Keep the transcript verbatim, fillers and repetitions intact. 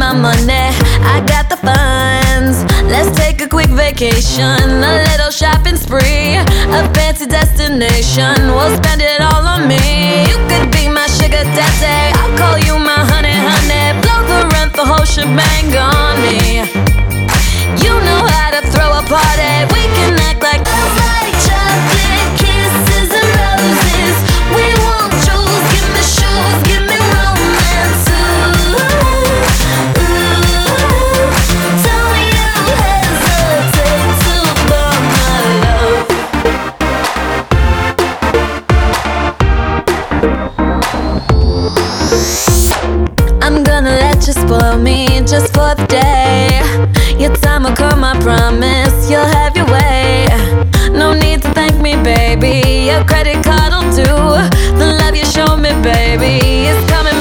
my money, I got the funds. Let's take a quick vacation, a little shopping spree, a fancy destination. We'll spend it all on me. You could be my sugar daddy, I'll call you my honey, honey. Blow the rent, the whole shebang on me. You know how to throw a party. We can act like love, like chocolate, kisses and roses. We want jewels, give me shoes, give me romance. Ooh, ooh, tell me you hesitate to burn my love. I'm gonna let you spoil me just for the day. Your time will come, I promise you'll have your way. No need to thank me, baby, your credit card'll do. The love you show me, baby, is coming